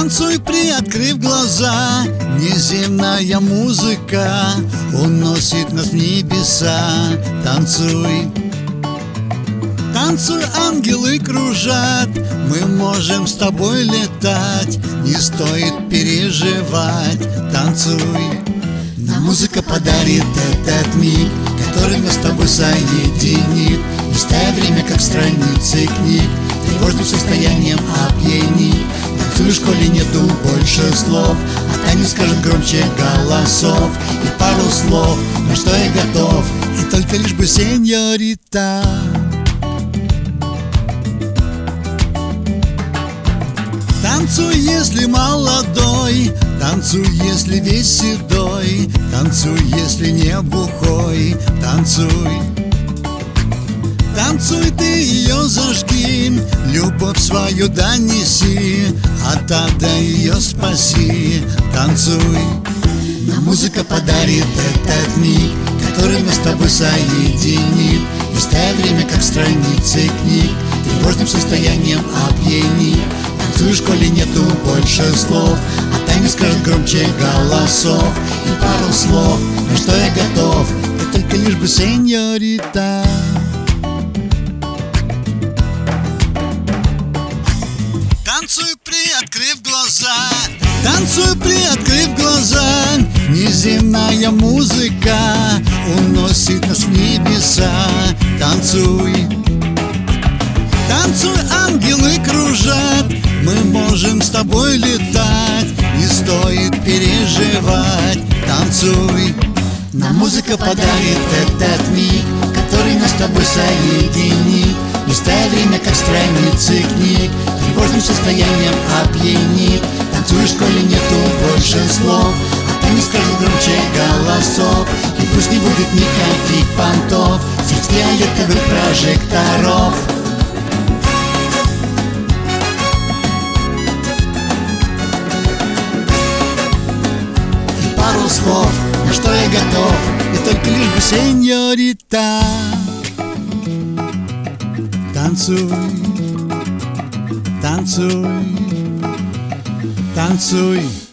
Танцуй, приоткрыв глаза, неземная музыка уносит нас в небеса. Танцуй, танцуй, ангелы кружат, мы можем с тобой летать, не стоит переживать. Танцуй, нам музыка подарит этот миг, который нас с тобой соединит, листая время, как страницы книг, тревожным состоянием опьянит. Танцуй, в школе нету больше слов, а танец скажет громче голосов. И пару слов, на что я готов, и только лишь бы сеньорита. Танцуй, если молодой, танцуй, если весь седой, танцуй, если не бухой. Танцуй, танцуй, ты ее зажги, любовь свою донеси, от ада ее спаси. Танцуй, нам музыка подарит этот миг, который нас с тобой соединит, листая время, как страницы книг, тревожным состоянием опьянит. Танцуй, в школе нету больше слов, а танец скажет громче голосов. И пару слов, на что я готов, и только лишь бы сеньорита. Танцуй, приоткрыв глаза, танцуй, приоткрыв глаза, неземная музыка уносит нас в небеса. Танцуй, танцуй, ангелы кружат, мы можем с тобой летать, не стоит переживать. Танцуй, нам музыка подарит этот миг, который нас с тобой соединит, листая время, как страницы книг, тревожным состоянием опьянит. Танцуй, в школе нету больше слов, а танец скажет громче голосов. И пусть не будет никаких понтов среди фиолетовых прожекторов. И пару слов, на что я готов, и только лишь бы сеньорита. Танцуй, танцуй, танцуй.